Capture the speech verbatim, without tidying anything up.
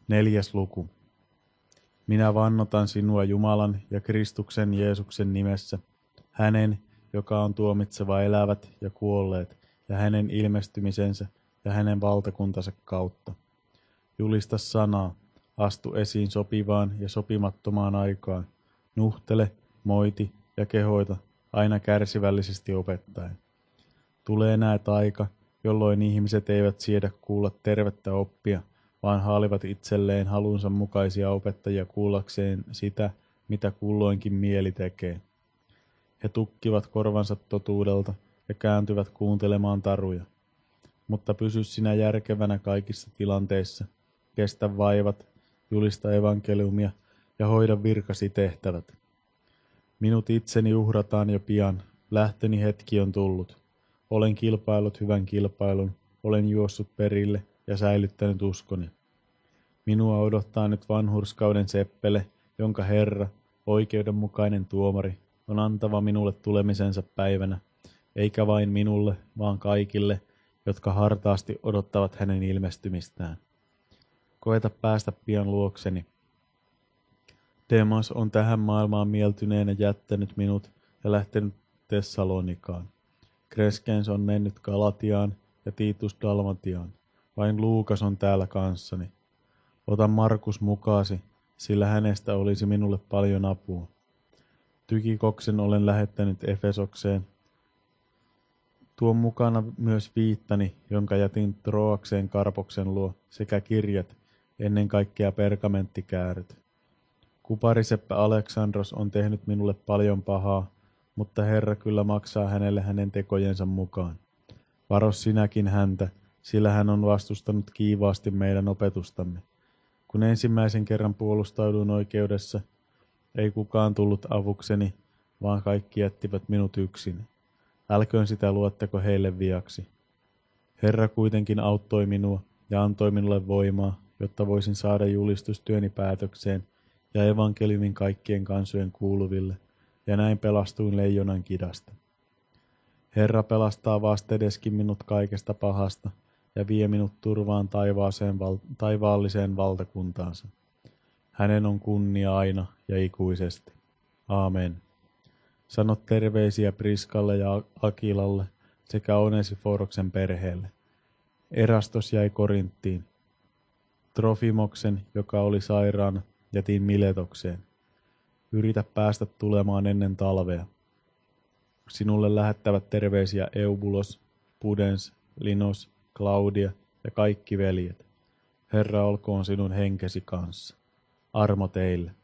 Neljäs luku. Minä vannotan sinua Jumalan ja Kristuksen Jeesuksen nimessä, hänen, joka on tuomitseva elävät ja kuolleet, ja hänen ilmestymisensä ja hänen valtakuntansa kautta. Julista sanaa, astu esiin sopivaan ja sopimattomaan aikaan, nuhtele, moiti ja kehoita aina kärsivällisesti opettaen. Tulee näet aika, jolloin ihmiset eivät siedä kuulla tervettä oppia, vaan haalivat itselleen halunsa mukaisia opettajia kuullakseen sitä, mitä kulloinkin mieli tekee. He tukkivat korvansa totuudelta ja kääntyvät kuuntelemaan taruja. Mutta pysy sinä järkevänä kaikissa tilanteissa, kestä vaivat, julista evankeliumia ja hoida virkasi tehtävät. Minut itseni uhrataan jo pian, lähtöni hetki on tullut. Olen kilpaillut hyvän kilpailun, olen juossut perille ja säilyttänyt uskoni. Minua odottaa nyt vanhurskauden seppele, jonka Herra, oikeudenmukainen tuomari, on antava minulle tulemisensa päivänä, eikä vain minulle, vaan kaikille, jotka hartaasti odottavat hänen ilmestymistään. Koeta päästä pian luokseni. Demas on tähän maailmaan mieltyneenä jättänyt minut ja lähtenyt Tessalonikaan. Kreskens on mennyt Galatiaan ja Titus Dalmatiaan. Vain Luukas on täällä kanssani. Ota Markus mukaasi, sillä hänestä olisi minulle paljon apua. Tykikoksen olen lähettänyt Efesokseen. Tuon mukana myös viittani, jonka jätin Troakseen Karpoksen luo, sekä kirjat, ennen kaikkea pergamenttikääryt. Kupariseppä Aleksandros on tehnyt minulle paljon pahaa, mutta Herra kyllä maksaa hänelle hänen tekojensa mukaan. Varo sinäkin häntä, sillä hän on vastustanut kiivaasti meidän opetustamme. Kun ensimmäisen kerran puolustauduin oikeudessa, ei kukaan tullut avukseni, vaan kaikki jättivät minut yksin. Älköön sitä luottako heille viaksi. Herra kuitenkin auttoi minua ja antoi minulle voimaa, jotta voisin saada julistustyöni päätökseen ja evankeliumin kaikkien kansojen kuuluville, ja näin pelastuin leijonan kidasta. Herra pelastaa vastedeskin minut kaikesta pahasta ja vie minut turvaan taivaaseen val- taivaalliseen valtakuntaansa. Hänen on kunnia aina ja ikuisesti. Aamen. Sano terveisiä Priskalle ja Akilalle sekä Onesiforoksen perheelle. Erastos jäi Korinttiin. Trofimoksen, joka oli sairaana, jätin Miletokseen. Yritä päästä tulemaan ennen talvea. Sinulle lähettävät terveisiä Eubulos, Pudens, Linos, Claudia ja kaikki veljet. Herra olkoon sinun henkesi kanssa. Armo teille.